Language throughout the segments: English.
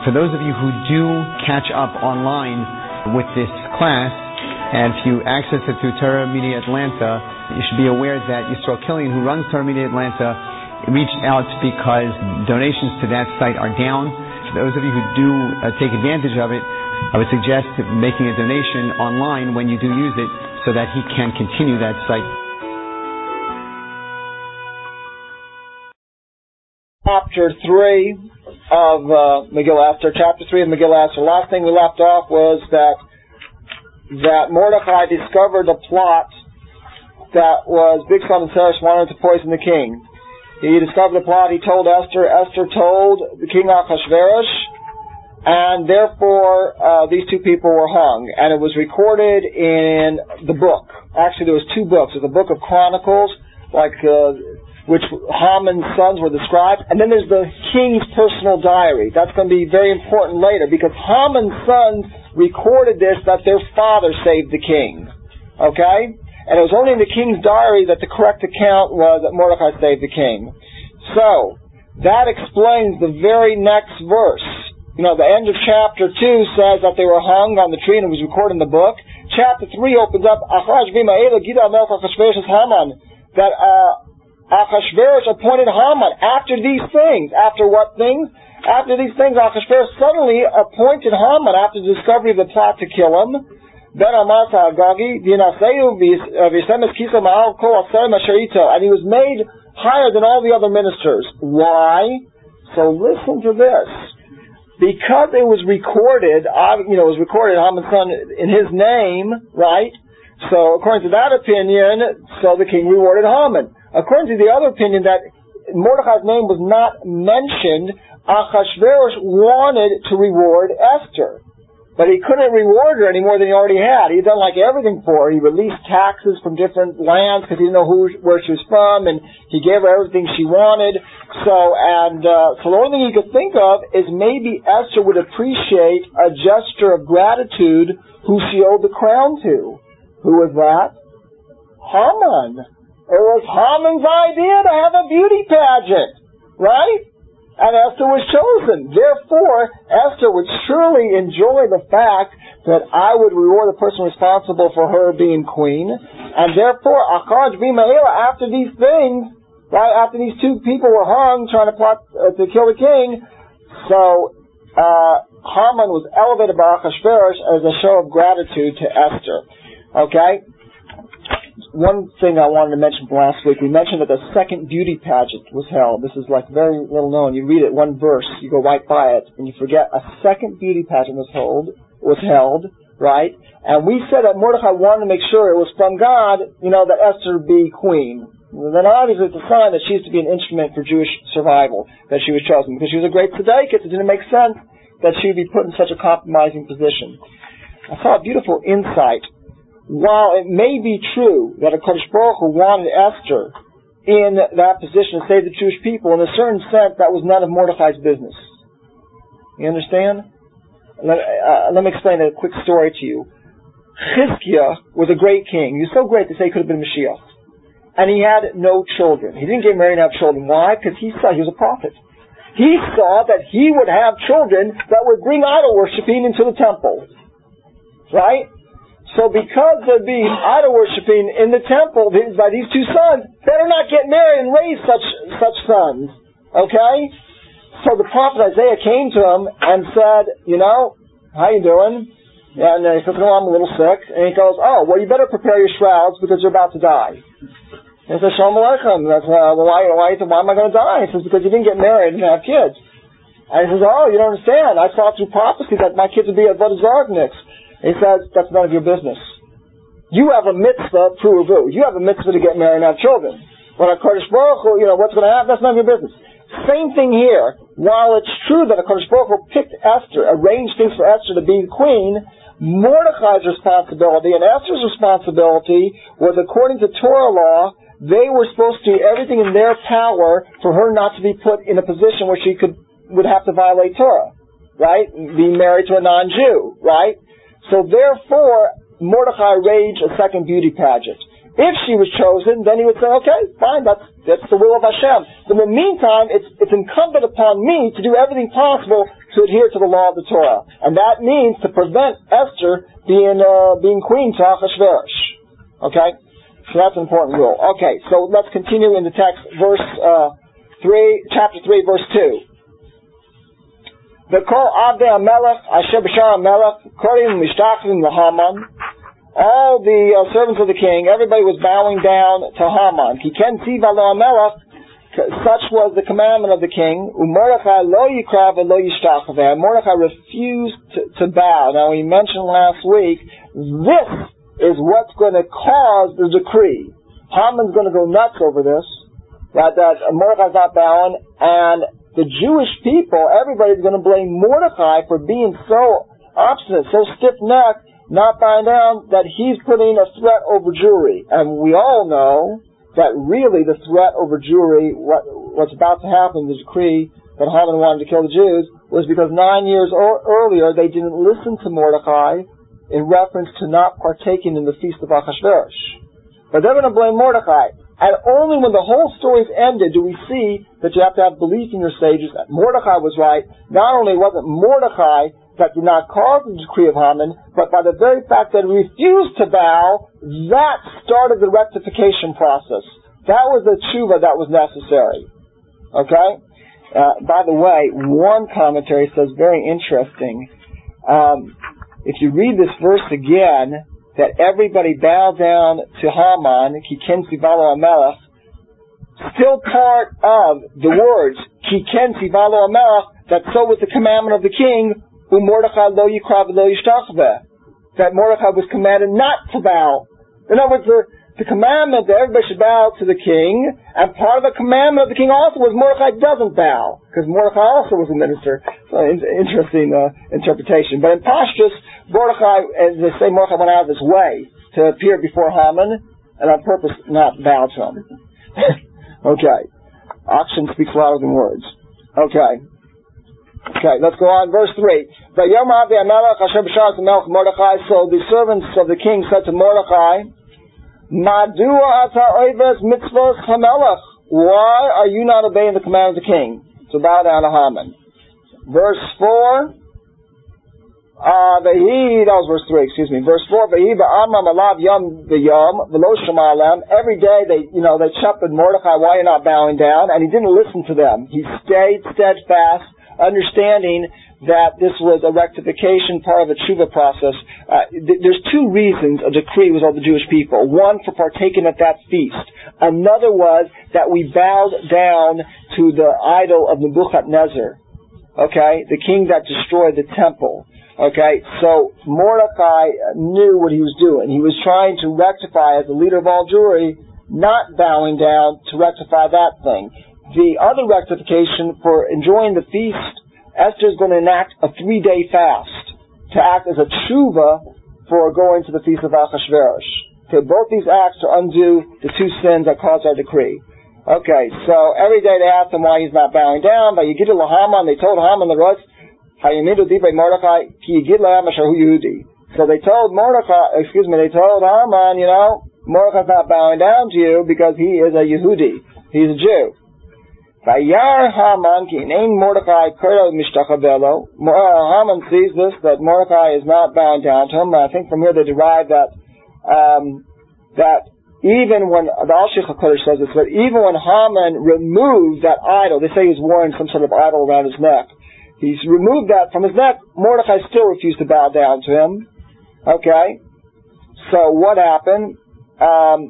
For those of you who do catch up online with this class, and if you access it through Torah Media Atlanta, you should be aware that Yisrael Killian, who runs Torah Media Atlanta, reached out because donations to that site are down. For those of you who do take advantage of it, I would suggest making a donation online when you do use it so that he can continue that site. Chapter 3 of Megillah Esther. Chapter 3 of Megillah Esther. Last thing we left off was that Mordechai discovered a plot that was Bigsan and Seresh wanted to poison the king. He discovered a plot. He told Esther. Esther told the king Achashverosh, and therefore these two people were hung. And it was recorded in the book. Actually, there was two books. There's a book of Chronicles, which Haman's sons were described, and then there's the king's personal diary. That's going to be very important later, because Haman's sons recorded this, that their father saved the king. Okay? And it was only in the king's diary that the correct account was that Mordechai saved the king. So, that explains the very next verse. You know, the end of chapter 2 says that they were hung on the tree, and it was recorded in the book. Chapter 3 opens up, that Achashverosh appointed Haman after these things. After what things? After these things, Achashverosh suddenly appointed Haman after the discovery of the plot to kill him. Ben Amasa Agagi, and he was made higher than all the other ministers. Why? So listen to this. Because it was recorded, Haman's son in his name, right? So according to that opinion, so the king rewarded Haman. According to the other opinion that Mordechai's name was not mentioned, Achashverosh wanted to reward Esther. But he couldn't reward her any more than he already had. He had done everything for her. He released taxes from different lands because he didn't know where she was from, and he gave her everything she wanted. So the only thing he could think of is maybe Esther would appreciate a gesture of gratitude who she owed the crown to. Who was that? Haman. It was Haman's idea to have a beauty pageant, right? And Esther was chosen. Therefore, Esther would surely enjoy the fact that I would reward the person responsible for her being queen. And therefore, after these things, right, after these two people were hung trying to plot to kill the king, so Haman was elevated by Achashverosh as a show of gratitude to Esther. Okay? One thing I wanted to mention from last week, we mentioned that the second beauty pageant was held. This is very little known. You read it, one verse, you go right by it, and you forget a second beauty pageant was held, right? And we said that Mordechai wanted to make sure it was from God, that Esther be queen. Then obviously it's a sign that she is to be an instrument for Jewish survival, that she was chosen. Because she was a great tzedekah, it didn't make sense that she would be put in such a compromising position. I saw a beautiful insight. While it may be true that HaKadosh Baruch Hu wanted Esther in that position to save the Jewish people, in a certain sense, that was none of Mordechai's business. You understand? Let me explain a quick story to you. Chizkiah was a great king. He was so great they say he could have been Mashiach. And he had no children. He didn't get married and have children. Why? Because he was a prophet. He saw that he would have children that would bring idol worshiping into the temple. Right? So because there'd be idol worshipping in the temple by these two sons, better not get married and raise such sons. Okay? So the prophet Isaiah came to him and said, how you doing? And he says, I'm a little sick. And he goes, you better prepare your shrouds because you're about to die. And he says, Shalom Aleichem. That's, why am I going to die? He says, because you didn't get married and have kids. And he says, you don't understand. I saw through prophecy that my kids would be Avodah Zarah. He says, that's none of your business. You have a mitzvah, pruvu. You have a mitzvah to get married and have children. When HaKadosh Baruch Hu, what's going to happen, that's none of your business. Same thing here. While it's true that HaKadosh Baruch Hu picked Esther, arranged things for Esther to be queen, Mordechai's responsibility and Esther's responsibility was, according to Torah law, they were supposed to do everything in their power for her not to be put in a position where she would have to violate Torah, right? Be married to a non-Jew, right? So therefore, Mordechai arranged a second beauty pageant. If she was chosen, then he would say, okay, fine, that's the will of Hashem. But in the meantime, it's incumbent upon me to do everything possible to adhere to the law of the Torah. And that means to prevent Esther being queen to Achashverosh. Okay? So that's an important rule. Okay, so let's continue in the text, chapter 3, verse 2. V'kol avdei HaMelech asher b'shar HaMelech korim mishtachvim l'Haman. All the servants of the king, everybody was bowing down to Haman. Ki ken tziva lo HaMelech, such was the commandment of the king. Mordechai lo yikra v'lo yishtachveh. Mordechai refused to bow. Now we mentioned last week, this is what's going to cause the decree. Haman's going to go nuts over this, right, that Mordechai's not bowing, and the Jewish people, everybody's going to blame Mordechai for being so obstinate, so stiff-necked, not bowing down, that he's putting a threat over Jewry. And we all know that really the threat over Jewry, what's about to happen, the decree that Haman wanted to kill the Jews, was because 9 years earlier they didn't listen to Mordechai in reference to not partaking in the feast of Achashverosh. But they're going to blame Mordechai. And only when the whole story's ended do we see that you have to have belief in your sages that Mordechai was right. Not only was it Mordechai that did not cause the decree of Haman, but by the very fact that he refused to bow, that started the rectification process. That was the tshuva that was necessary. Okay? By the way, one commentary says very interesting. If you read this verse again, that everybody bowed down to Haman, ki ken tzivalo HaMelech, still part of the words, ki ken tzivalo HaMelech, that so was the commandment of the king, Mordechai lo yikra v'lo yishtachveh, that Mordechai was commanded not to bow. In other words, the commandment that everybody should bow to the king, and part of the commandment of the king also was Mordechai doesn't bow, because Mordechai also was a minister. So interesting interpretation. But in Pashtus, Mordechai, as they say, Mordechai went out of his way to appear before Haman, and on purpose not bow to him. Okay. Action speaks louder than words. Okay, let's go on. Verse 3. So the servants of the king said to Mordechai, Madua ata oives mitzvos hamelech. Why are you not obeying the command of the king? So bow down to Haman. Verse 4. That was verse 3, excuse me. Verse 4, every day they shepherded Mordechai, why you're not bowing down? And he didn't listen to them. He stayed steadfast, understanding that this was a rectification, part of a tshuva process. There's two reasons a decree was on the Jewish people. One, for partaking at that feast. Another was that we bowed down to the idol of Nebuchadnezzar. Okay? The king that destroyed the temple. Okay, so Mordecai knew what he was doing. He was trying to rectify, as the leader of all Jewry, not bowing down to rectify that thing. The other rectification for enjoying the feast, Esther is going to enact a 3-day fast to act as a tshuva for going to the feast of Achashverosh. Okay, both these acts to undo the two sins that caused our decree. Okay, so every day they asked him why he's not bowing down. But Yigid Haman, they told Haman the rest. So they told Haman, they told Haman, Mordechai's not bowing down to you because he is a Yehudi. He's a Jew. Haman sees this, that Mordechai is not bowing down to him. I think from here they derive that even when, the Al-Sheikh HaKodesh says this, that even when Haman removed that idol, they say he's wearing some sort of idol around his neck, he's removed that from his neck, Mordechai still refused to bow down to him. Okay? So what happened? And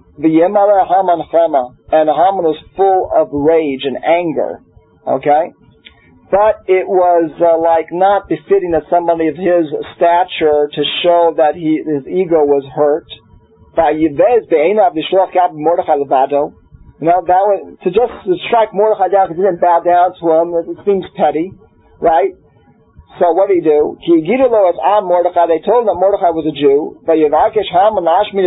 Haman was full of rage and anger. Okay? But it was not befitting of somebody of his stature to show that his ego was hurt. To strike Mordechai down because he didn't bow down to him, it seems petty. Right? So what did he do? They told him that Mordechai was a Jew. So Haman wanted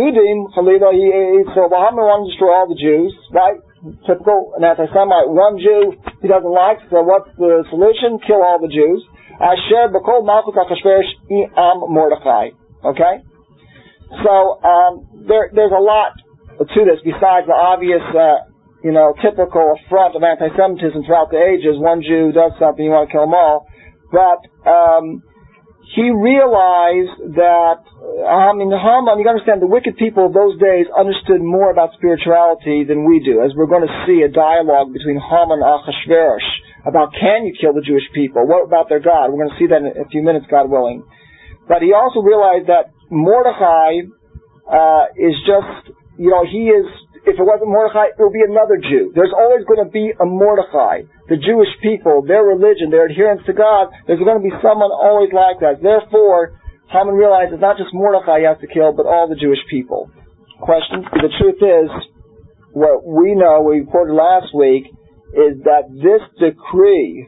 to destroy all the Jews. Right? Typical an anti-Semite. One Jew he doesn't like, so what's the solution? Kill all the Jews. Okay? So there's a lot to this besides the obvious typical affront of anti-Semitism throughout the ages. One Jew does something, you want to kill them all. But he realized that, Haman, you understand, the wicked people of those days understood more about spirituality than we do, as we're going to see a dialogue between Haman and Achashverosh about, can you kill the Jewish people? What about their God? We're going to see that in a few minutes, God willing. But he also realized that Mordechai is just, he is, if it wasn't Mordechai, it would be another Jew. There's always going to be a Mordechai. The Jewish people, their religion, their adherence to God, there's going to be someone always like that. Therefore, Haman realized it's not just Mordechai he has to kill, but all the Jewish people. Question? The truth is, what we know, we quoted last week, is that this decree,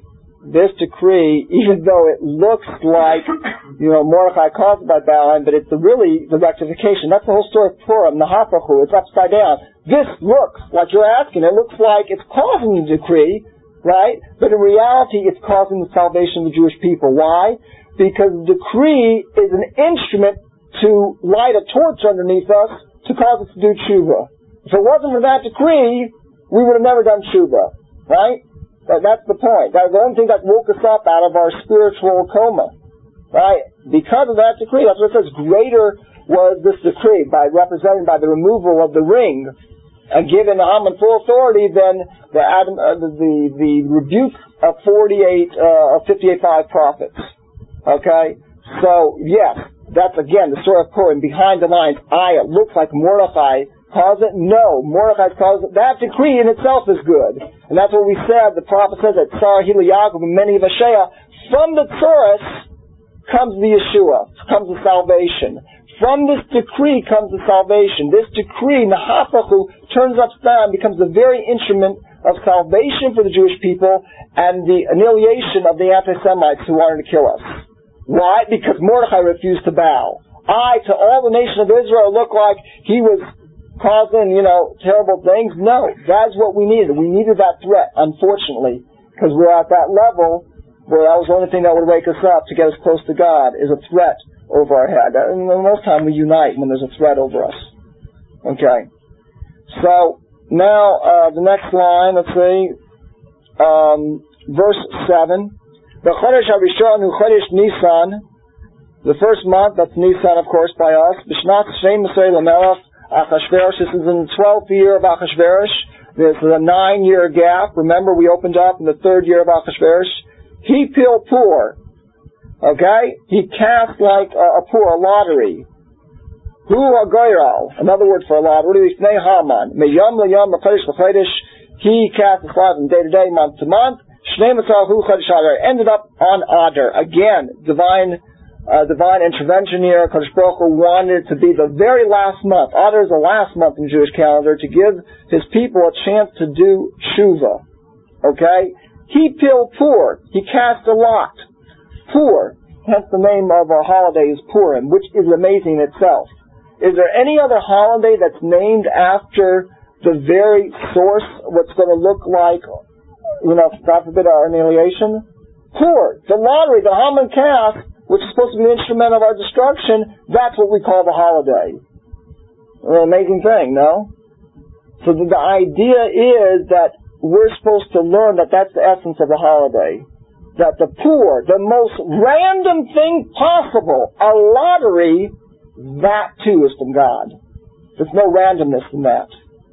even though it looks like, Mordechai caused by Balaam, but it's really the rectification. That's the whole story of Purim, the Hapachu. It's upside down. This looks like you're asking. It looks like it's causing the decree, right? But in reality, it's causing the salvation of the Jewish people. Why? Because the decree is an instrument to light a torch underneath us to cause us to do tshuva. If it wasn't for that decree, we would have never done tshuva, right? That's the point. That's the only thing that woke us up out of our spiritual coma, right? Because of that decree, that's what it says. Greater was this decree, represented by the removal of the ring, and given Haman full authority than the rebuke of 58 prophets. Okay, so yes, that's again the story of Purim. Behind the lines, it looks like Mordechai caused it. No, Mordechai caused it. That decree in itself is good, and that's what we said. The prophet says that Tzar Hila Yaakov and many of Ashaya, from the Tzuras comes the Yeshua, comes the salvation. From this decree comes the salvation. This decree, Nahapachu, turns upside down, becomes the very instrument of salvation for the Jewish people and the annihilation of the anti-Semites who wanted to kill us. Why? Because Mordechai refused to bow. To all the nation of Israel looked like he was causing, terrible things. No, that's what we needed. We needed that threat, unfortunately, because we're at that level where that was the only thing that would wake us up to get us close to God, is a threat over our head. And most of the time we unite when there's a threat over us. Okay. So, now, the next line, let's see, verse 7. The Chodesh HaRishon hu Chodesh Nisan, the first month, that's Nisan, of course, by us. B'shnat Shem Esrei L'Melech Achashverosh. This is in the 12th year of Achashverosh. This is a 9-year gap. Remember, we opened up in the 3rd year of Achashverosh. He pil pur. Okay? He cast like a pur, a lottery. Hu hagoyral, another word for a lottery. Lifnei Haman. Meyom leyom l'chodesh l'chodesh. He cast the slot from day to day, month to month. Shnei Matzal hu chodesh Adar. Ended up on Adar. Again, divine intervention here. Kodesh Baruch Hu wanted it to be the very last month. Adar is the last month in the Jewish calendar, to give his people a chance to do tshuva. Okay? He pil pur. He cast a lot. Pur. Hence the name of our holiday is Purim, which is amazing in itself. Is there any other holiday that's named after the very source, what's going to look like, God forbid, our annihilation? Pur. The lottery, the Haman cast, which is supposed to be the instrument of our destruction, that's what we call the holiday. An amazing thing, no? So the idea is that we're supposed to learn that that's the essence of the holiday. That the poor, the most random thing possible, a lottery, that too is from God. There's no randomness in that.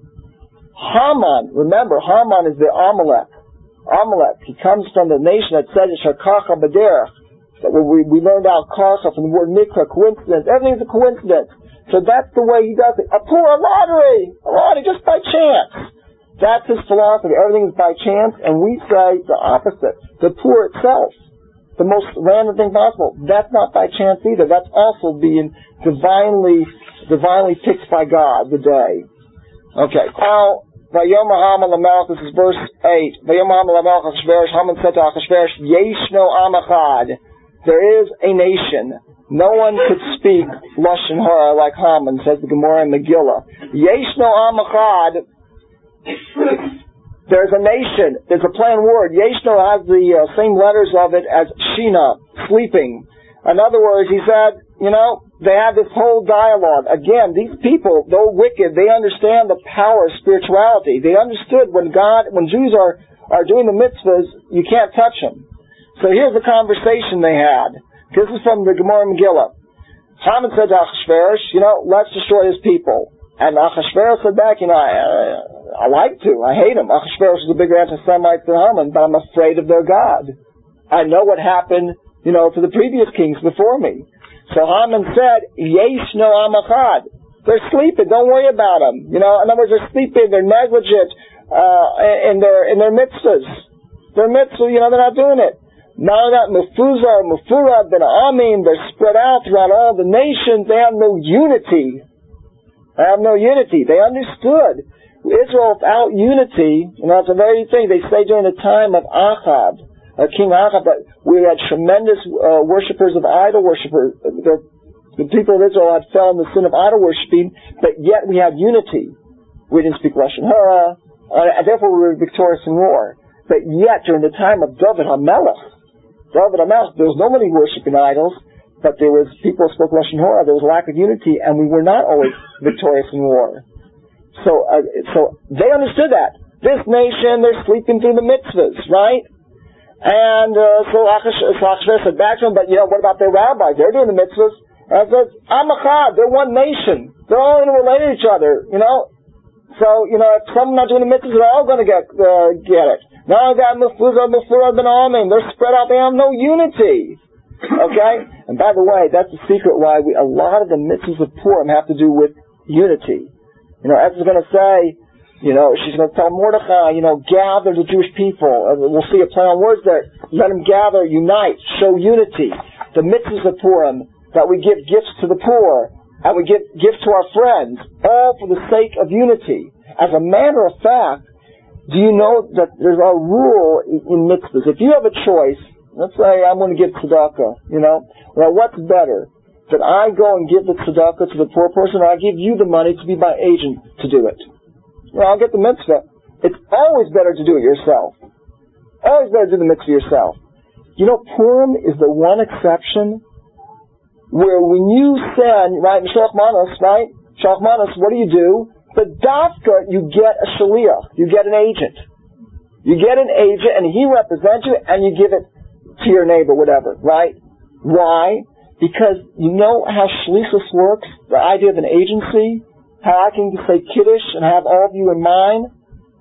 Haman, remember, Haman is the Amalek. Amalek, he comes from the nation that said, Shakacha B'derech. We learned out Karcha from the word Mikra, coincidence. Everything's a coincidence. So that's the way he does it. A lottery just by chance. That's his philosophy. Everything is by chance, and we say the opposite. The poor itself, the most random thing possible, that's not by chance either. That's also being divinely picked by God, the day. Okay. Now, Vayom Haman Lamelech, this is verse 8. Vayom Haman Lamelech Achashverosh, Haman said to Achashverosh, Yeshno Am Echad. There is a nation. No one could speak Lashon Hara like Haman, says the Gemara in Megillah. Yeshno Am Echad. There's a nation. There's a play on word. Yeshno has the same letters of it as Shina, sleeping. In other words, he said, they have this whole dialogue. Again, these people, though wicked, they understand the power of spirituality. They understood when Jews are doing the mitzvahs, you can't touch them. So here's the conversation they had. This is from the Gemara Megillah. Haman said to Achashverosh, let's destroy his people. And Achashverosh said back, I like to. I hate him. Achashverosh is a bigger anti-Semite than Haman, but I'm afraid of their God. I know what happened, to the previous kings before me. So Haman said, Yesh no amachad. They're sleeping. Don't worry about them. In other words, they're sleeping. They're negligent in their mitzvahs. Their mitzvah, they're not doing it. Now that Mufura, Ben Amin, they're spread out throughout all the nations. They have no unity. They understood Israel without unity. It's a very thing. They say during the time of Achab, King Achab, that we had tremendous worshippers of idol worshippers. The people of Israel had fell in the sin of idol worshipping, but yet we had unity. We didn't speak Lashon Hara, and therefore we were victorious in war. But yet, during the time of David HaMelech, there was nobody worshiping idols, but there was people who spoke Lashon Hara. There was a lack of unity, and we were not always victorious in war. So they understood that. This nation, they're sleeping through the mitzvahs, right? And so Achashverosh said back to him, but what about their rabbis? They're doing the mitzvahs. And I said, Amachad, they're one nation. They're all interrelated to each other, So, if someone's not doing the mitzvahs, they're all going to get it. Now that Mufura Ben Amin, they're spread out, they have no unity. Okay? And by the way, that's the secret why a lot of the mitzvahs of Purim have to do with unity. Esther's going to say, she's going to tell Mordechai, gather the Jewish people. We'll see a play on words there. Let them gather, unite, show unity. The mitzvahs of Purim, that we give gifts to the poor, and we give gifts to our friends, all for the sake of unity. As a matter of fact, do you know that there's a rule in mitzvahs? If you have a choice, let's say I'm going to give tzedakah, well, what's better? That I go and give the tzedakah to the poor person, or I give you the money to be my agent to do it? I'll get the mitzvah. It's always better to do it yourself. Always better to do the mitzvah yourself. Purim is the one exception where when you send, right, Shalach Manos, what do? But dafka, you get a shaliach, you get an agent. You get an agent, and he represents you, and you give it to your neighbor, whatever, right? Why? Because you know how shlichus works, the idea of an agency, how I can say kiddush and have all of you in mind.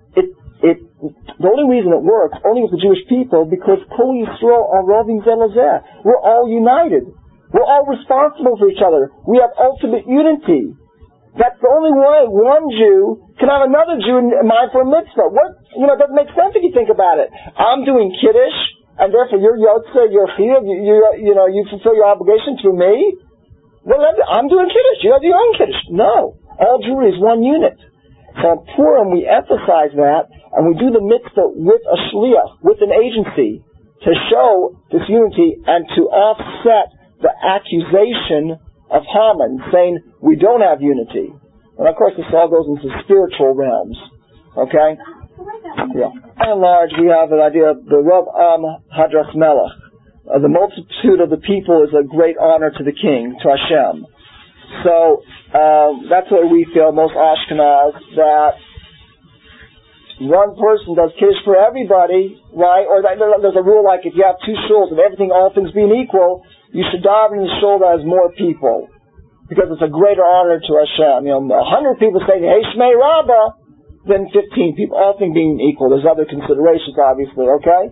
The only reason it works, only with the Jewish people, because Kol Yisrael are roving zelazeh. We're all united. We're all responsible for each other. We have ultimate unity. That's the only way one Jew can have another Jew in mind for a mitzvah. It doesn't make sense if you think about it. I'm doing kiddush, and therefore you're yotzeh, you're chiyuv, you fulfill your obligation through me. Well, I'm doing kiddush. You have your own kiddush. No. All Jewry is one unit. So in Purim, we emphasize that, and we do the mitzvah with a shliach, with an agency, to show this unity and to offset the accusation of Haman, saying we don't have unity. And of course, this all goes into spiritual realms. Okay? Yeah. By and large, we have an idea of the Rav Hadras Melech. The multitude of the people is a great honor to the king, to Hashem. So, that's what we feel, most Ashkenaz, that one person does kiddush for everybody, right? Or there's a rule like if you have two shuls and all things being equal, you should daven in the shul that has more people, because it's a greater honor to Hashem. 100 people saying Hey Shmei Rabbah than 15 people, all things being equal. There's other considerations, obviously. Okay,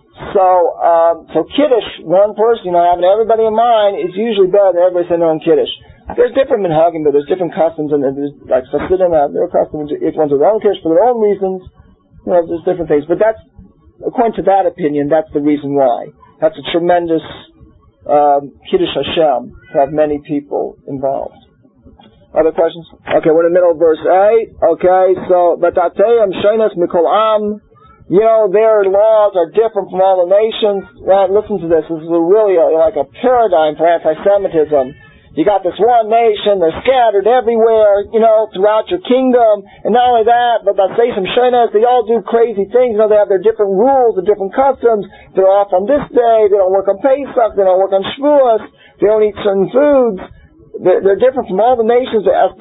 so kiddush, one person, having everybody in mind, is usually better than everybody saying their own kiddush. There's different minhagim, but there's different customs, and there's like Chassidim have their customs. Each one's their own kiddush for their own reasons. There's different things, but that's according to that opinion. That's the reason why. That's a tremendous Kiddush Hashem to have many people involved. Other questions? Okay, we're in the middle of verse 8. Okay, so Batateyam Shainas Mikol Am. Their laws are different from all the nations. Right, listen to this. This is really like a paradigm for anti-Semitism. You got this one nation, they're scattered everywhere, throughout your kingdom. And not only that, but they say some shaynas, they all do crazy things. They have their different rules, their different customs. They're off on this day, they don't work on Pesach, they don't work on Shavuos, they don't eat certain foods. They're different from all the nations. And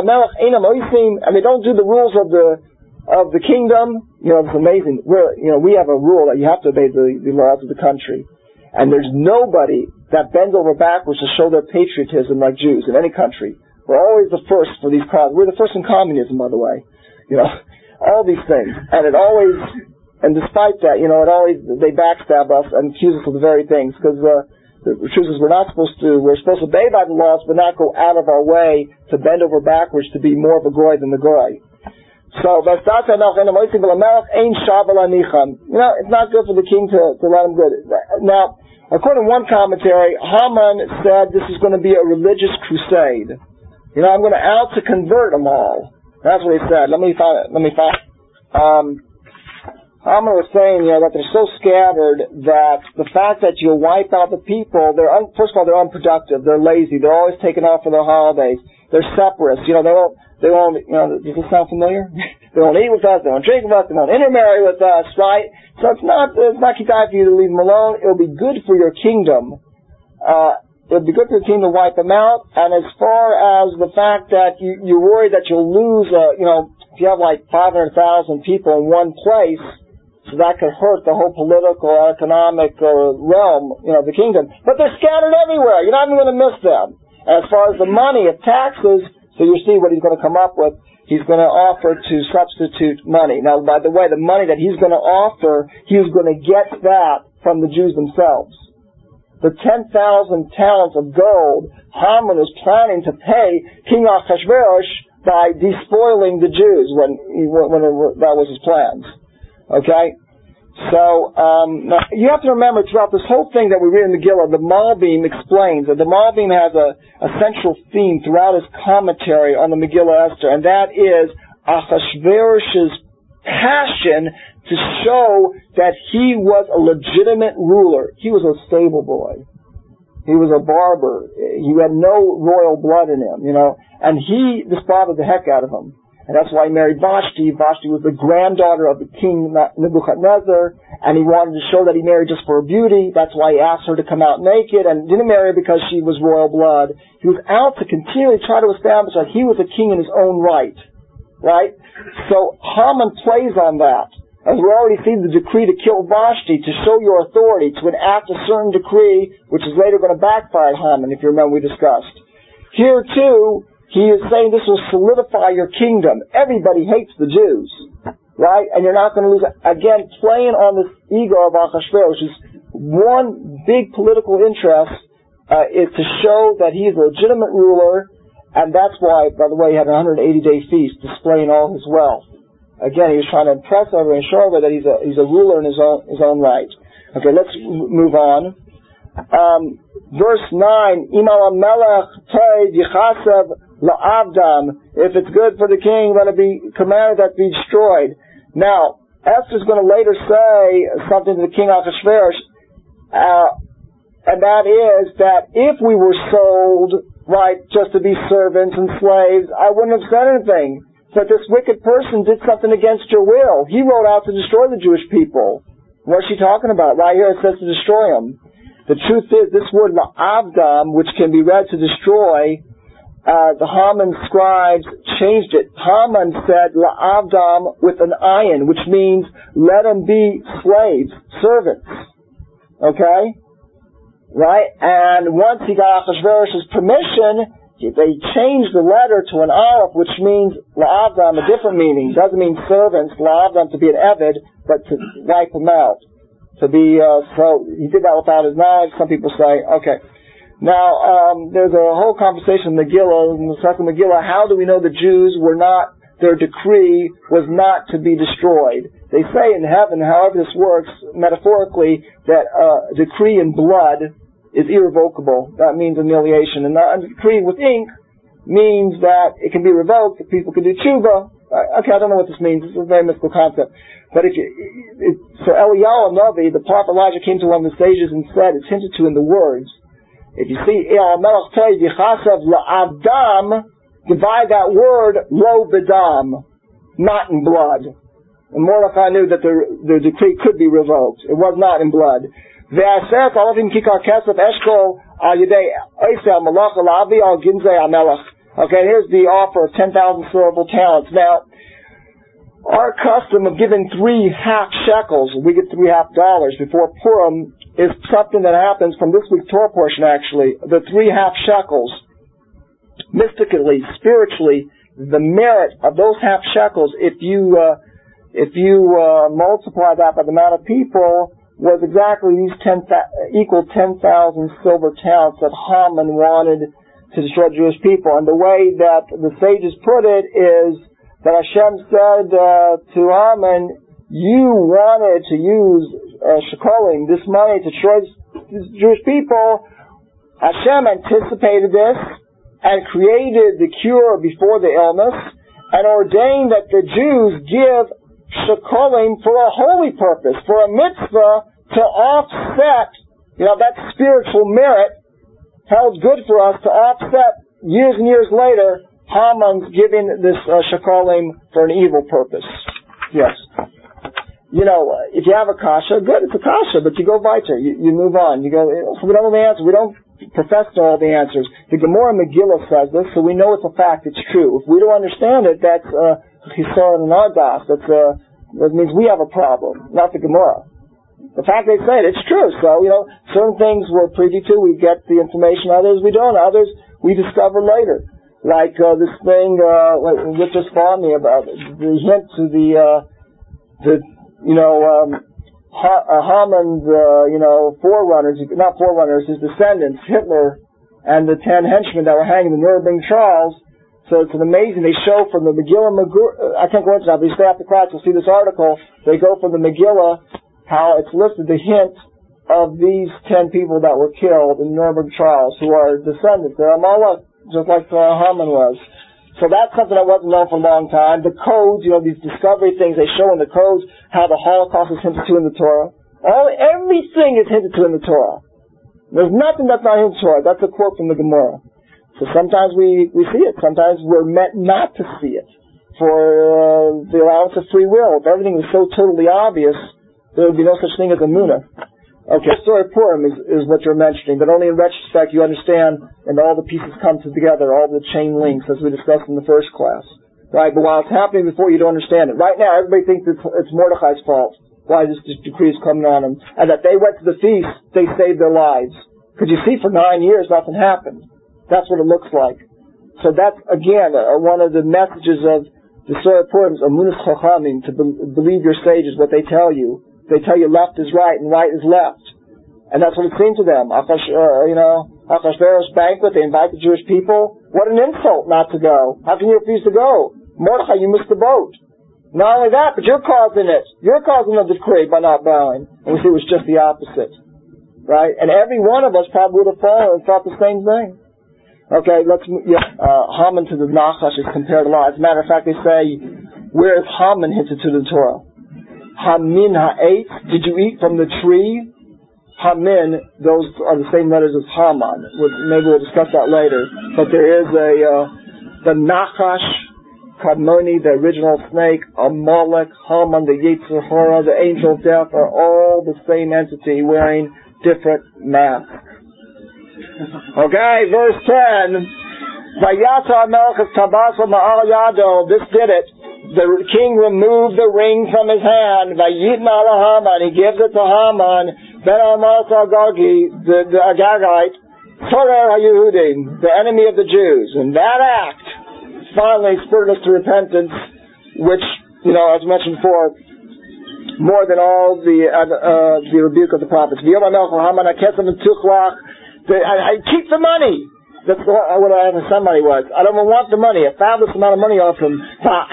they don't do the rules of the kingdom. It's amazing. We have a rule that you have to obey the laws of the country. And there's nobody that bends over backwards to show their patriotism like Jews in any country. We're always the first for these causes. We're the first in communism, by the way. All these things. And despite that, they backstab us and accuse us of the very things, because the truth is we're supposed to obey by the laws, but not go out of our way to bend over backwards to be more of a goy than the goy. So, it's not good for the king to let him go. Now, according to one commentary, Haman said this is going to be a religious crusade. I'm going out to convert them all. That's what he said. Let me find it. Haman was saying, that they're so scattered that the fact that you'll wipe out the people, first of all, they're unproductive, they're lazy, they're always taking off for their holidays, they're separatists, they won't, does this sound familiar? They won't eat with us, they won't drink with us, they won't intermarry with us, right? So it's not kidai for you to leave them alone. It'll be good for your kingdom. It'll be good for the kingdom to wipe them out. And as far as the fact that you're worried that you'll lose, if you have like 500,000 people in one place, so that could hurt the whole political, economic realm, the kingdom. But they're scattered everywhere. You're not even going to miss them. As far as the money of taxes, so you see what he's going to come up with. He's going to offer to substitute money. Now, by the way, the money that he's going to offer, he's going to get that from the Jews themselves. The 10,000 talents of gold, Haman was planning to pay King Achashverosh by despoiling the Jews when that was his plans. Okay? So, now you have to remember throughout this whole thing that we read in Megillah, the Malbim explains that the Malbim has a central theme throughout his commentary on the Megillah Esther, and that is Achashverosh's passion to show that he was a legitimate ruler. He was a stable boy. He was a barber. He had no royal blood in him, and this bothered the heck out of him. And that's why he married Vashti. Vashti was the granddaughter of the king Nebuchadnezzar, and he wanted to show that he married just for her beauty. That's why he asked her to come out naked, and didn't marry her because she was royal blood. He was out to continually try to establish that he was a king in his own right. Right? So Haman plays on that. As we already see the decree to kill Vashti, to show your authority, to enact a certain decree, which is later going to backfire Haman, if you remember we discussed. Here too, he is saying this will solidify your kingdom. Everybody hates the Jews, right? And you're not going to lose it. Again, playing on this ego of Achashverosh, which is one big political interest, is to show that he's a legitimate ruler, and that's why, by the way, he had a 180-day feast, displaying all his wealth. Again, he was trying to impress everyone and show everyone that he's a ruler in his own right. Okay, let's move on. Verse 9, Imal HaMelech Toiv Yichasev La'avdam. If it's good for the king, let it be commanded that be destroyed. Now, Esther's going to later say something to the king Achashverosh, and that is that if we were sold, right, just to be servants and slaves, I wouldn't have said anything. But this wicked person did something against your will. He wrote out to destroy the Jewish people. What's she talking about? Right here it says to destroy them. The truth is, this word la'avdam, which can be read to destroy, the Haman scribes changed it. Haman said la'avdam with an ayin, which means let them be slaves, servants. Okay? Right? And once he got Achashverosh's permission, they changed the letter to an aleph, which means la'avdam, a different meaning. It doesn't mean servants, la'avdam to be an eved, but to wipe them out. To be, so he did that without his knowledge. Some people say, okay. Now, there's a whole conversation in Megillah, in the second Megillah, how do we know the Jews were not, their decree was not to be destroyed? They say in heaven, however this works, metaphorically, that a decree in blood is irrevocable. That means annihilation. And a decree with ink means that it can be revoked, people can do tshuva. Okay, I don't know what this means. This is a very mystical concept. But so Eliyahu Navi, the prophet Elijah, came to one of the sages and said, it's hinted to in the words, if you see, divide that word, lo bedam, not in blood. And Mordechai knew that the decree could be revoked. It was not in blood. Okay, here's the offer of 10,000 silver talents. Now, Our custom of giving 3 half shekels, we get $3.50 before Purim, is something that happens from this week's Torah portion actually. The 3 half shekels, mystically, spiritually, the merit of those half shekels, if you multiply that by the amount of people, was exactly these equal 10,000 silver talents that Haman wanted to destroy Jewish people. And the way that the sages put it is that Hashem said to Haman, you wanted to use shekolim, this money, to destroy the Jewish people. Hashem anticipated this and created the cure before the illness and ordained that the Jews give shekolim for a holy purpose, for a mitzvah to offset, that spiritual merit held good for us to offset years and years later Haman's giving this shekolim for an evil purpose. Yes. If you have a kasha, good, it's a kasha, but you go weiter, you move on. You go, so we don't know the answer, we don't profess to know all the answers. The Gemara Megillah says this, so we know it's a fact, it's true. If we don't understand it, that's chisar and ardas, that means we have a problem, not the Gemara. The fact they say it, it's true. So, certain things we're privy to, we get the information, others we don't, others we discover later. Like this thing that just found me about the hint to Haman's forerunners, not forerunners, his descendants, Hitler and the 10 henchmen that were hanging in the Nuremberg trials. So it's an amazing. They show from the Megillah. I can't go into that, but you stay after class, you'll see this article. They go from the Megillah how it's listed the hint of these 10 people that were killed in the Nuremberg trials, who are descendants. They're Amalek, just like Haman was. So that's something that wasn't known for a long time. The codes, these discovery things, they show in the codes how the Holocaust is hinted to in the Torah. Everything is hinted to in the Torah. There's nothing that's not in the Torah. That's a quote from the Gemara. So sometimes we see it. Sometimes we're meant not to see it for the allowance of free will. If everything was so totally obvious, there would be no such thing as emunah. Okay, the story of Purim is what you're mentioning, but only in retrospect you understand, and all the pieces come together, all the chain links, as we discussed in the first class. Right, but while it's happening before, you don't understand it. Right now, everybody thinks it's Mordechai's fault, why this decree is coming on them, and that they went to the feast, they saved their lives. Because you see, for 9 years, nothing happened. That's what it looks like. So that's, again, one of the messages of the story of Purim is Amunas Chachamim, to believe your sages, what they tell you. They tell you left is right and right is left. And that's what it seemed to them. Achashverosh banquet, they invite the Jewish people. What an insult not to go. How can you refuse to go? Mordechai, you missed the boat. Not only that, but you're causing it. You're causing the decree by not bowing. And we see it was just the opposite. Right? And every one of us probably would have fallen and thought the same thing. Okay, Haman to the Nachash is compared a lot. As a matter of fact, they say, where is Haman hinted to the Torah? Hamin ha'et, did you eat from the tree? Hamin, those are the same letters as Haman. Maybe we'll discuss that later. But there is the Nachash, Kadmoni, the original snake, Amalek, Haman, the Yetzer Hara, the angel of death, are all the same entity wearing different masks. Okay, verse 10. Vayasa Melech Tabas Ma'al Yado. This did it. The king removed the ring from his hand. Vayitma ala Haman. He gives it to Haman. Ben Amas Agagi, the Agagite, Torer HaYehudim, the enemy of the Jews. And that act finally spurred us to repentance, which, as mentioned before, more than all the rebuke of the prophets. I keep the money. That's what I asked somebody was. I don't want the money. A fabulous amount of money off them.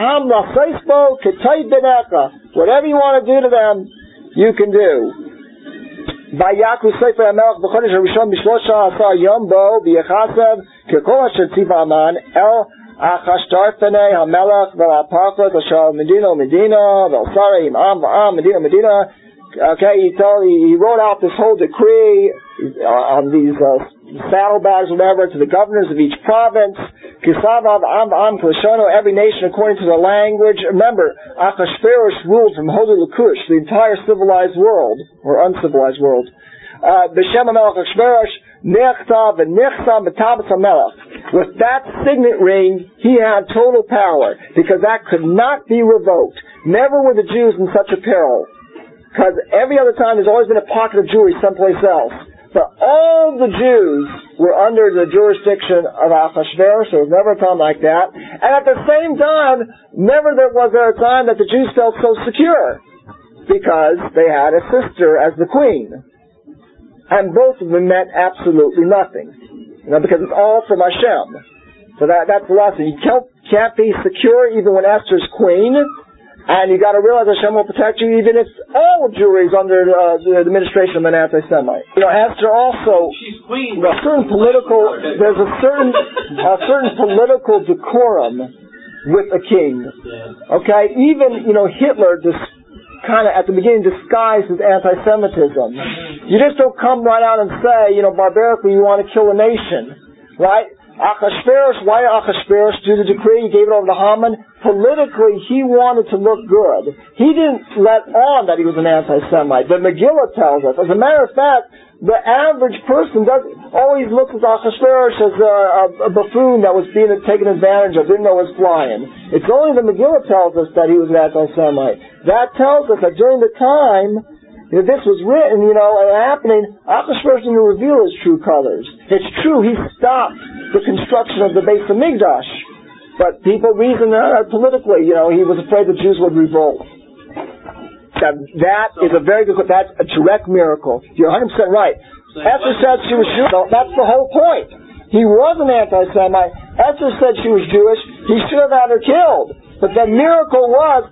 Whatever you want to do to them, you can do. Vayaku Sefer HaMelech b'chodesh harishon b'shlosha asar yom bo v'yechasev kekol asher tziva Haman el achashtar fenei HaMelech v'la'parchot asher Medina v'elsarei im'am v'am Medina. Okay, he wrote out this whole decree on these saddlebags, whatever, to the governors of each province. Kisavav am Klashono, every nation according to the language. Remember, Achashverosh ruled from Holy Lakush, the entire civilized world, or uncivilized world. B'Shem HaMelech Achashverosh, Nechtav and Nechsam B'Tabas HaMelech. With that signet ring, he had total power, because that could not be revoked. Never were the Jews in such a peril, because every other time there's always been a pocket of Jewry someplace else. But all the Jews were under the jurisdiction of Achashverosh. There was never a time like that. And at the same time, never was there a time that the Jews felt so secure, because they had a sister as the queen. And both of them meant absolutely nothing. Because it's all from Hashem. So that's the lesson. You can't be secure even when Esther's queen, and you got to realize Hashem will protect you even if all Jewry is under the administration of an anti-Semite. Esther also, there's a certain political decorum with a king. Okay, even Hitler kind of at the beginning disguised as anti-Semitism. You just don't come right out and say, barbarically you want to kill a nation, right? Achashverosh, why did Achashverosh do the decree? He gave it over to Haman. Politically, he wanted to look good. He didn't let on that he was an anti-Semite. The Megillah tells us. As a matter of fact, the average person always looks at Achashverosh as a buffoon that was being taken advantage of, didn't know was flying. It's only the Megillah tells us that he was an anti-Semite. That tells us that during the time this was written, and happening, Achashverosh didn't reveal his true colors. It's true, he stopped the construction of the Beis Hamikdash, but people reasoned politically, he was afraid the Jews would revolt. That is a very good, that's a direct miracle. You're 100% right. Esther said she was Jewish. No, that's the whole point. He was an anti-Semite. Esther said she was Jewish. He should have had her killed. But the miracle was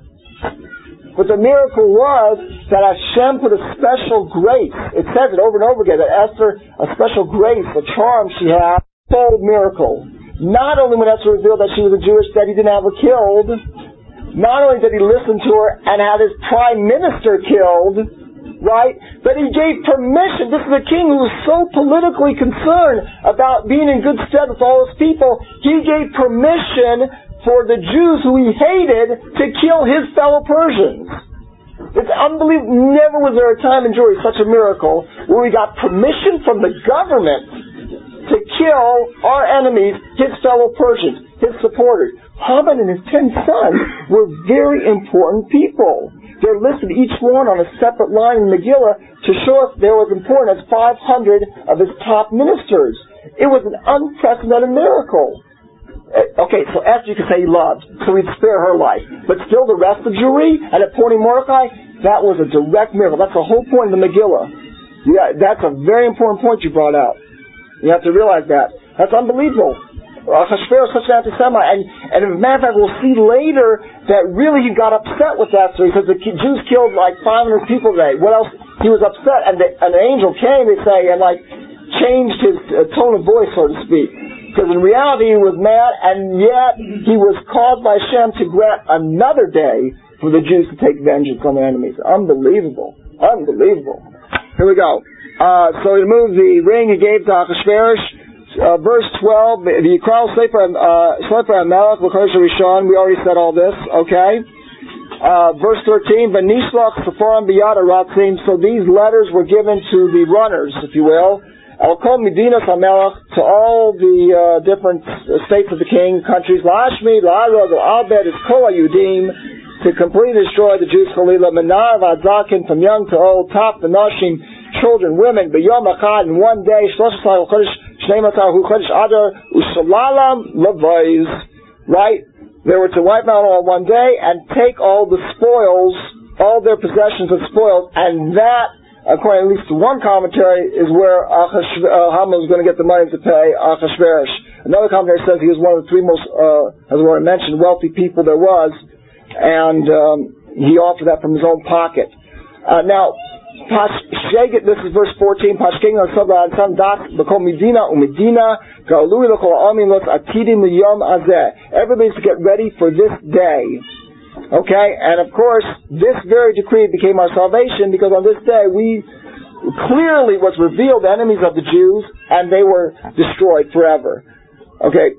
that Hashem put a special grace. It says it over and over again, that Esther, a special grace, a charm she had, total miracle. Not only when Esther revealed that she was a Jewish, that he didn't have her killed, not only did he listen to her and have his prime minister killed, right, but he gave permission. This is a king who was so politically concerned about being in good stead with all his people, he gave permission for the Jews who he hated to kill his fellow Persians. It's unbelievable. Never was there a time in Jewry such a miracle where we got permission from the government to kill our enemies, his fellow Persians, his supporters. Haman and his 10 sons were very important people. They're listed each one on a separate line in Megillah to show us they were as important as 500 of his top ministers. It was an unprecedented miracle. Okay, so Esther you could say he loved, so he'd spare her life. But still the rest of Jewry and appointing Mordecai, that was a direct miracle. That's the whole point of the Megillah. Yeah, that's a very important point you brought out. You have to realize that. That's unbelievable. Achashverosh was such an anti-Semite. And as a matter of fact, we'll see later that really he got upset with that. So he says the Jews killed like 500 people today. What else? He was upset. And an angel came, they say, and changed his tone of voice, so to speak. Because in reality he was mad, and yet he was caused by Hashem to grant another day for the Jews to take vengeance on their enemies. Unbelievable. Unbelievable. Here we go. So he removed the ring he gave to Achashverosh. Verse 12, the Yikral Sefer HaMelech L'Chodesh Rishon. We already said all this, okay? Verse 13, V'nishlach Sephorim B'yad Aratzim. So these letters were given to the runners, if you will. El Kol Medinas HaMelech, to all the different states of the king, countries, La'ashmi, La'arod, La'abed, is Kol HaYudim, to completely destroy the Jews, Chalila, Menar, V'adzakin, from young to old, top, the Nashim, children, women, B'yom Echad, in one day, Shloshasai Chodesh, Shnei Matar, Hu Chodesh Adar, Ushalalam, Levais, right? They were to wipe out all one day and take all the spoils, all their possessions of spoils, and that, according at least to one commentary, is where Haman was going to get the money to pay Achashverosh. Another commentary says he was one of the three most, as I mentioned, wealthy people there was, and he offered that from his own pocket. Now, this is verse 14. Everybody's to get ready for this day. Okay, and of course, this very decree became our salvation, because on this day we clearly was revealed the enemies of the Jews, and they were destroyed forever. Okay,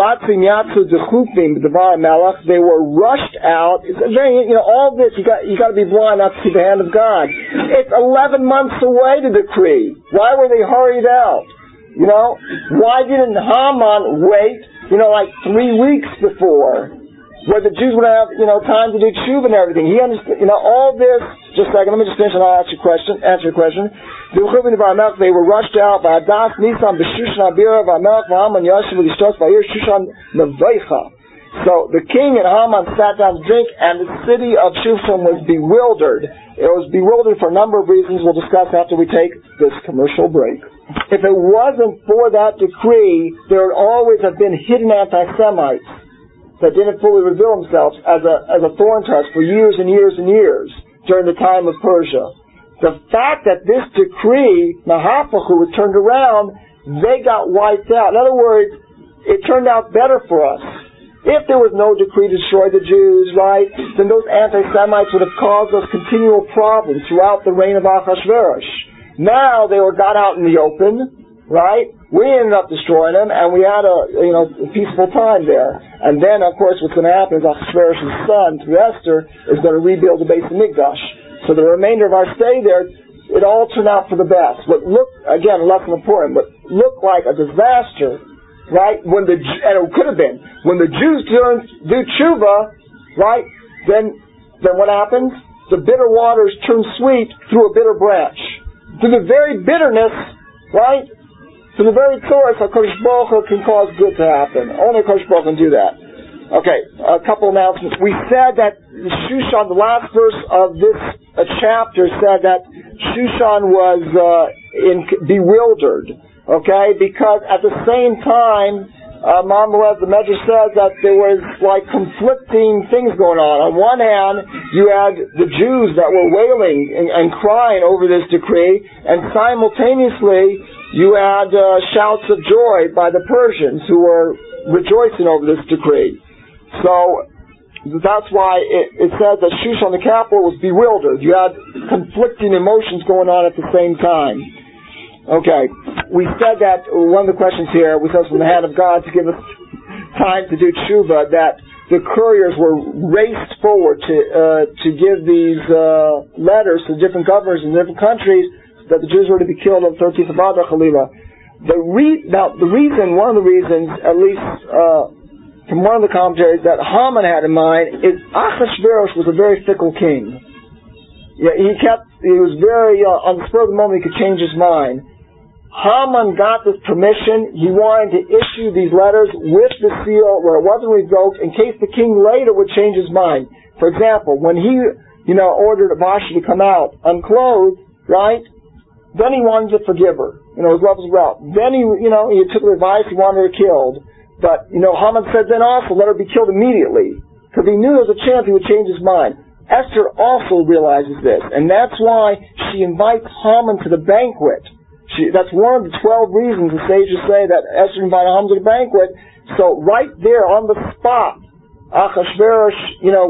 they were rushed out. It's very, all this, you got to be blind not to see the hand of God. It's 11 months away, the decree. Why were they hurried out? Why didn't Haman wait, like 3 weeks before, where the Jews would have, time to do tshuva and everything? He understood, all this. Just a second, let me just finish and I'll answer your question. They were rushed out by Adas Nisan b'Shushan Abira v'Amelech v'Haman Yashiv v'Yishtos v'Yir Shushan Nevecha. So the king and Haman sat down to drink, and the city of Shushan was bewildered. It was bewildered for a number of reasons we'll discuss after we take this commercial break. If it wasn't for that decree, there would always have been hidden anti-Semites that didn't fully reveal themselves as a thorn to us for years and years and years during the time of Persia. The fact that this decree, Nahapachu, was turned around, they got wiped out. In other words, it turned out better for us. If there was no decree to destroy the Jews, right, then those anti-Semites would have caused us continual problems throughout the reign of Achashverosh. Now they were got out in the open, right? We ended up destroying them, and we had a peaceful time there. And then, of course, what's going to happen is Achashverosh's son, through Esther, is going to rebuild the Beis Hamikdash. So the remainder of our stay there, it all turned out for the best. What looked, again, less than important, but looked like a disaster, right? And it could have been. When the Jews do tshuva, right, then what happens? The bitter waters turn sweet through a bitter branch. Through the very bitterness, right? To the very source, HaKadosh Baruch Hu can cause good to happen. Only HaKadosh Baruch Hu can do that. Okay, a couple announcements. We said that Shushan, the last verse of this chapter, said that Shushan was bewildered. Okay, because at the same time, Mamalez, the Medrash says that there was like conflicting things going on. On one hand, you had the Jews that were wailing and crying over this decree, and simultaneously you had shouts of joy by the Persians who were rejoicing over this decree. So that's why it says that Shushan, the capital, was bewildered. You had conflicting emotions going on at the same time. Okay, we said that one of the questions here, we said from the hand of God to give us time to do tshuva, that the couriers were raced forward to give these letters to different governors in different countries that the Jews were to be killed on the 13th of Adar Chalila. One of the reasons, at least from one of the commentaries that Haman had in mind, is Achashverosh was a very fickle king. Yeah, he was very, on the spur of the moment, he could change his mind. Haman got this permission. He wanted to issue these letters with the seal where it wasn't revoked in case the king later would change his mind. For example, when he, ordered Vashti to come out unclothed, right? Then he wanted to forgive her. His love was out. Then he took the advice, he wanted her killed. But, Haman said then also, let her be killed immediately. Because he knew there was a chance he would change his mind. Esther also realizes this. And that's why she invites Haman to the banquet. That's one of the 12 reasons the sages say that Esther invited Haman to the banquet. So right there on the spot, Achashverosh,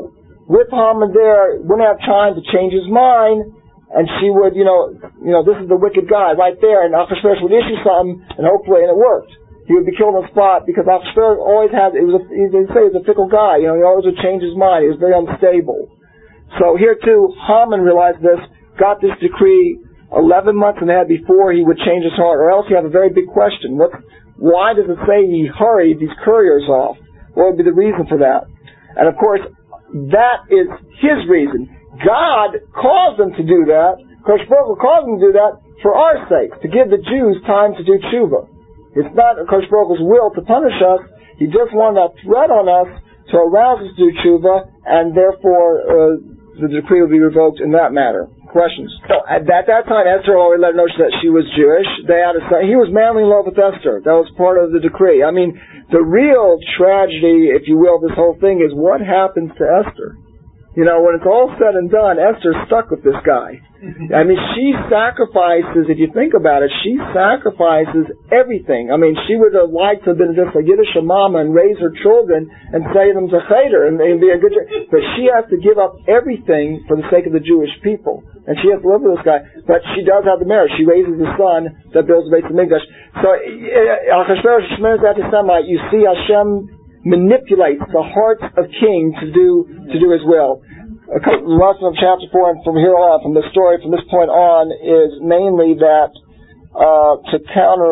with Haman there, wouldn't have time to change his mind, and she would, this is the wicked guy right there, and Achashverosh would issue something, and hopefully, and it worked. He would be killed on the spot because Achashverosh always had, they say he was a fickle guy, he always would change his mind, he was very unstable. So here too, Haman realized this, got this decree 11 months and a half before he would change his heart, or else you have a very big question. Why does it say he hurried these couriers off? What would be the reason for that? And of course, that is his reason. God caused them to do that. Kodesh Baruch Hu caused them to do that for our sake, to give the Jews time to do tshuva. It's not Kodesh Baruch Hu's will to punish us. He just wanted that threat on us to arouse us to do tshuva, and therefore the decree will be revoked in that matter. Questions? So at that time, Esther already let know that she was Jewish. They had a son. He was madly in love with Esther. That was part of the decree. I mean, the real tragedy, if you will, this whole thing is what happens to Esther. When it's all said and done, Esther's stuck with this guy. I mean, she sacrifices, if you think about it, she sacrifices everything. I mean, she would have liked to have been just a Yiddish mama and raise her children and say them to Cheder and be a good, but she has to give up everything for the sake of the Jewish people. And she has to live with this guy. But she does have the marriage. She raises a son that builds the Beis Hamikdash. So, Achashverosh, you see Hashem manipulates the hearts of kings to do his will. The lesson of chapter 4 and from here on, from this point on, is mainly that to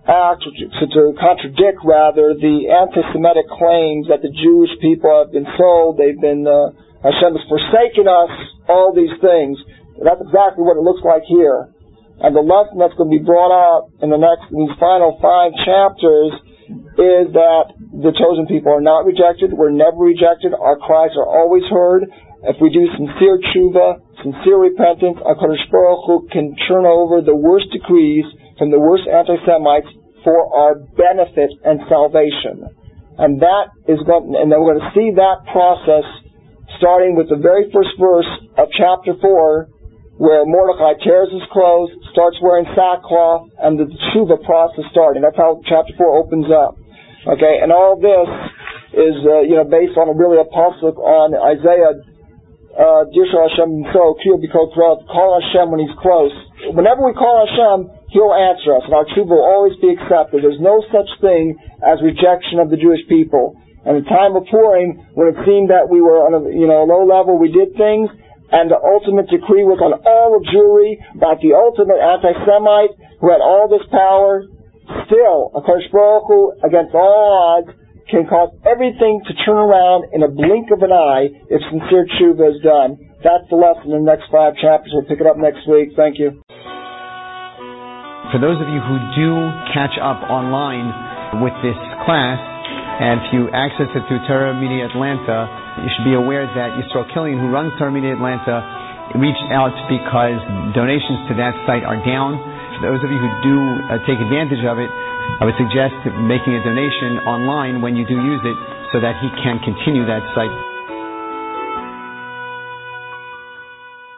contradict the anti-Semitic claims that the Jewish people have been sold, Hashem has forsaken us, all these things. That's exactly what it looks like here. And the lesson that's going to be brought out in these final 5 chapters is that the chosen people are not rejected. We're never rejected. Our cries are always heard. If we do sincere tshuva, sincere repentance, HaKadosh Baruch Hu can turn over the worst decrees from the worst anti-Semites for our benefit and salvation. And then we're going to see that process starting with the very first verse of chapter 4, where Mordecai tears his clothes, starts wearing sackcloth, and the tshuva process starting. That's how chapter 4 opens up. Okay, and all this is based on a pasuk on Isaiah. Dirshal Hashem so call Hashem when He's close. Whenever we call Hashem, He'll answer us, and our tshuva will always be accepted. There's no such thing as rejection of the Jewish people. And the time of Purim, when it seemed that we were on a low level, we did things, and the ultimate decree was on all of Jewry about the ultimate anti-Semite who had all this power. Still, HaKadosh Baruch Hu, against all odds, can cause everything to turn around in a blink of an eye if sincere tshuva is done. That's the lesson in the next 5 chapters. We'll pick it up next week. Thank you. For those of you who do catch up online with this class, and if you access it through Torah Media Atlanta, you should be aware that Yisrael Killian, who runs Torah Media Atlanta, reached out because donations to that site are down. For those of you who do take advantage of it, I would suggest making a donation online when you do use it so that he can continue that site.